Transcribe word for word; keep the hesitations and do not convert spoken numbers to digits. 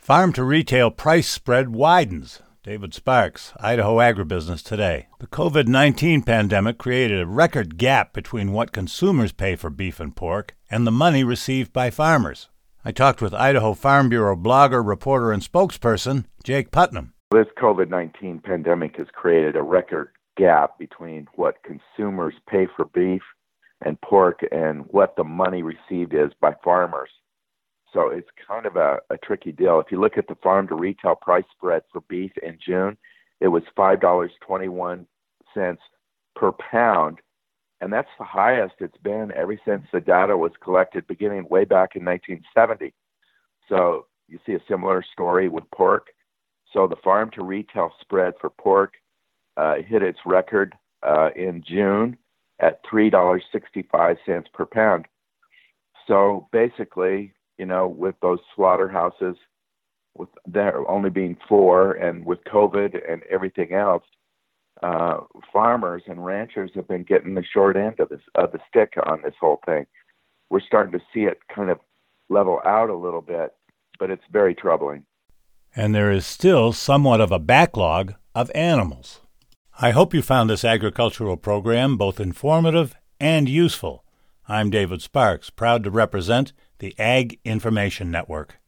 Farm-to-retail price spread widens. David Sparks, Idaho Agribusiness Today. The covid nineteen pandemic created a record gap between what consumers pay for beef and pork and the money received by farmers. I talked with Idaho Farm Bureau blogger, reporter, and spokesperson Jake Putnam. This covid nineteen pandemic has created a record gap between what consumers pay for beef and pork and what the money received is by farmers. So it's kind of a, a tricky deal. If you look at the farm to retail price spread for beef in June, it was five dollars and twenty-one cents per pound. And that's the highest it's been ever since the data was collected beginning way back in nineteen seventy. So you see a similar story with pork. So the farm to retail spread for pork uh, hit its record uh, in June at three dollars and sixty-five cents per pound. So basically, you know, with those slaughterhouses, with there only being four, and with COVID and everything else, uh, farmers and ranchers have been getting the short end of this of the stick on this whole thing. We're starting to see it kind of level out a little bit, but it's very troubling. And there is still somewhat of a backlog of animals. I hope you found this agricultural program both informative and useful. I'm David Sparks, proud to represent the Ag Information Network.